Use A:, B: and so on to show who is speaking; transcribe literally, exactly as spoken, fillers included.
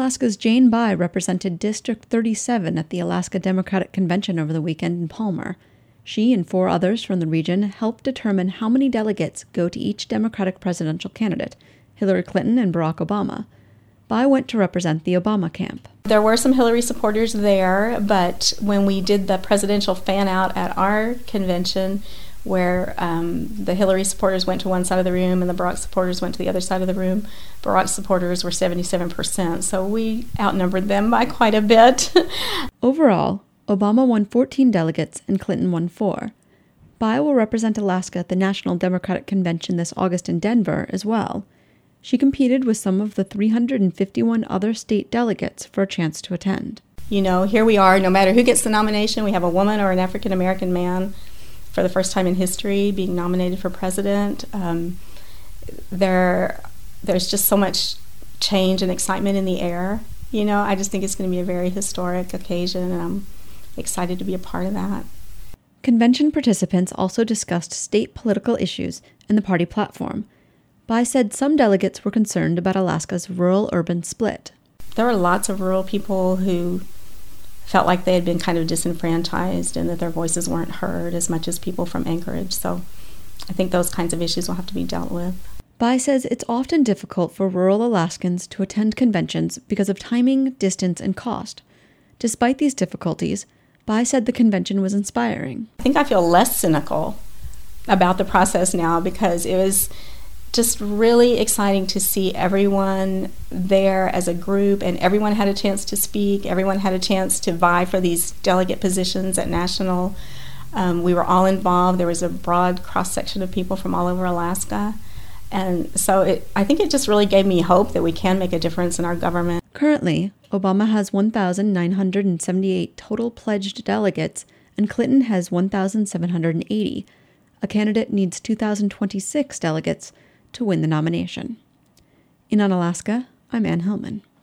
A: Alaska's Jane Bai represented District thirty-seven at the Alaska Democratic Convention over the weekend in Palmer. She and four others from the region helped determine how many delegates go to each Democratic presidential candidate, Hillary Clinton and Barack Obama. Bai went to represent the Obama camp.
B: There were some Hillary supporters there, but when we did the presidential fan-out at our convention, where um, the Hillary supporters went to one side of the room and the Barack supporters went to the other side of the room, Barack supporters were seventy-seven percent, so we outnumbered them by quite a bit.
A: Overall, Obama won fourteen delegates and Clinton won four. Bai will represent Alaska at the National Democratic Convention this August in Denver as well. She competed with some of the three hundred fifty-one other state delegates for a chance to attend.
B: You know, here we are, no matter who gets the nomination, we have a woman or an African-American man for the first time in history being nominated for president. Um, there, there's just so much change and excitement in the air. You know, I just think it's going to be a very historic occasion, and I'm excited to be a part of that.
A: Convention participants also discussed state political issues and the party platform. Bai said some delegates were concerned about Alaska's rural-urban split.
B: There were lots of rural people who felt like they had been kind of disenfranchised and that their voices weren't heard as much as people from Anchorage. So I think those kinds of issues will have to be dealt with.
A: Bai says it's often difficult for rural Alaskans to attend conventions because of timing, distance, and cost. Despite these difficulties, Bai said the convention was inspiring.
B: I think I feel less cynical about the process now because it was just really exciting to see everyone there as a group, and everyone had a chance to speak. Everyone had a chance to vie for these delegate positions at national. Um, we were all involved. There was a broad cross-section of people from all over Alaska. And so it, I think it just really gave me hope that we can make a difference in our government.
A: Currently, Obama has one thousand nine hundred seventy-eight total pledged delegates, and Clinton has one thousand seven hundred eighty. A candidate needs two thousand twenty-six delegates to win the nomination. In Unalaska, I'm Ann Hillman.